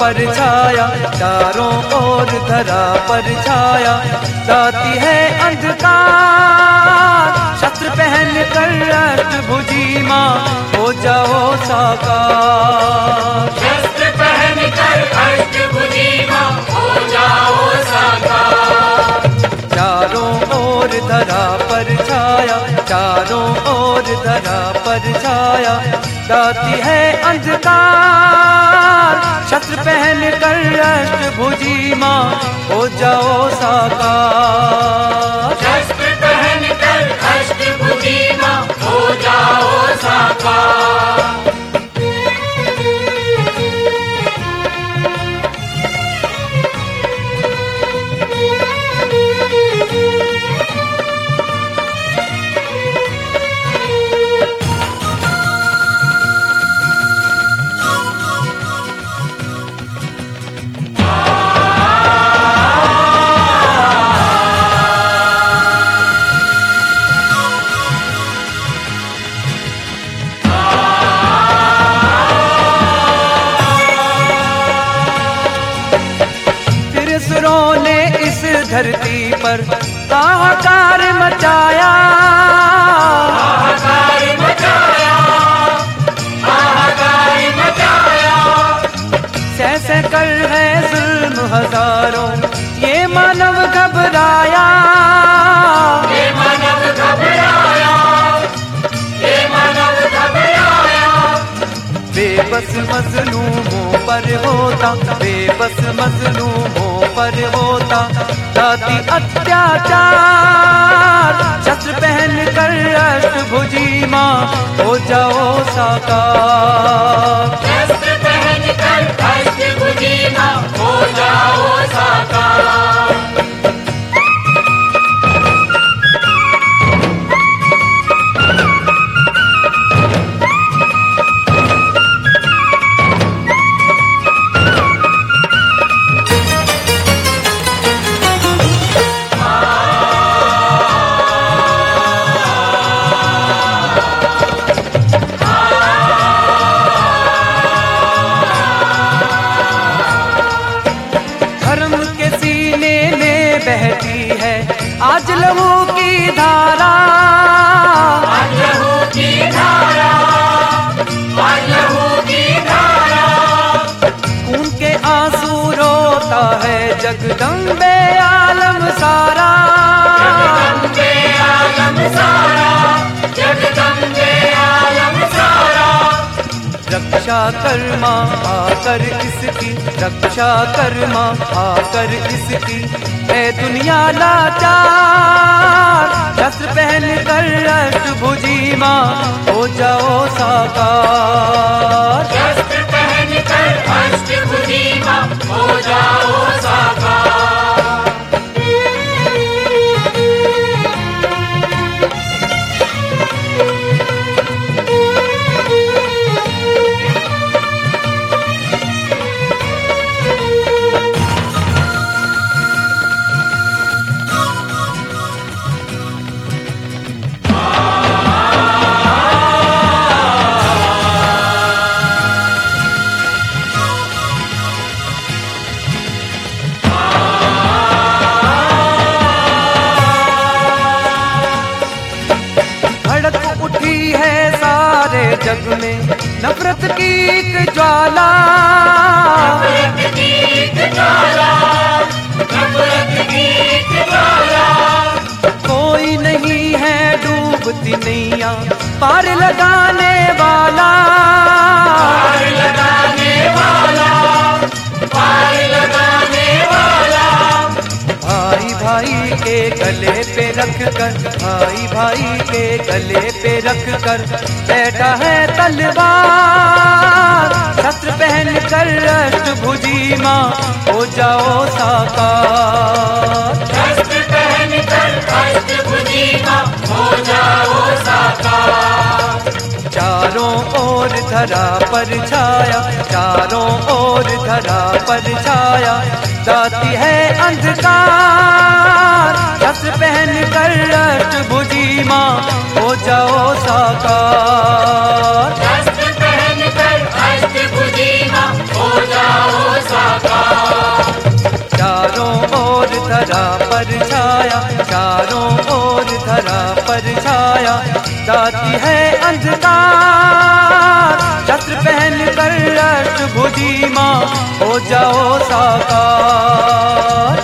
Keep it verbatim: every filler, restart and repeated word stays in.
पर छाया, चारों ओर धरा पर छाया, जाती है अंधकार। शस्त्र पहन कर अष्टभुजी माँ हो जाओ साकार। शस्त्र पहन कर अष्टभुजी माँ हो जाओ साकार। चारों ओर धरा पर छाया, चारों ओर धरा पर छाया, जाती है अंधकार। शस्त्र पहन कर अष्टभुजी माँ हो जाओ साकार। शस्त्र पहन कर अष्टभुजी माँ हो जाओ साकार। ने इस धरती पर हाहाकार मचाया, हाहाकार मचाया, हाहाकार मचाया। सह सह कर है जुल्म हजारों, ये मानव घबराया, ये मानव घबराया, ये मानव घबराया। बेबस मजलूमों पर होता, बेबस मजलूमों पर होता जाति अत्याचार। शस्त्र पहन कर अष्टभुजी माँ हो जाओ साकार। शस्त्र पहन कर अष्टभुजी माँ हो जाओ साकार। बहती है आज लहू की धारा, आज लहू की धारा, आज लहू की धारा। खून के आंसू रोता है जगदम्बे आलम सारा, जगदम्बे आलम सारा, जगदम्बे आलम सारा। रक्षा कर माँ आकर इसकी, रक्षा कर माँ आकर इसकी, है दुनिया लाचार। शस्त्र पहन कर अष्टभुजी माँ हो जाओ साकार। शस्त्र पहन कर अष्टभुजी माँ हो जाओ साकार। जग में नफरत की एक ज्वाला, नफरत की एक ज्वाला, नफरत की एक ज्वाला। कोई नहीं है डूबती नैया पार लगाने वाला, पार लगाने वाला, पार लगाने वाला। भाई भाई के गले पे रख कर, भाई भाई के गले पे रख कर बैठा है तलवार। शस्त्र पहन कर अष्टभुजी माँ हो जाओ साकार। शस्त्र पहन कर अष्टभुजी माँ हो जाओ साकार। चारों ओर धरा पर छाया, चारों ओर धरा पर छाया, जाती है अंधकार। शस्त्र पहन कर अष्टभुजी माँ हो जाओ साकार। शस्त्र पहन कर अष्टभुजी माँ हो जाओ साकार। धरा पर छाया, चारों ओर धरा पर छाया, जाती है अंधकार। शस्त्र पहन कर अष्टभुजी माँ हो जाओ साकार।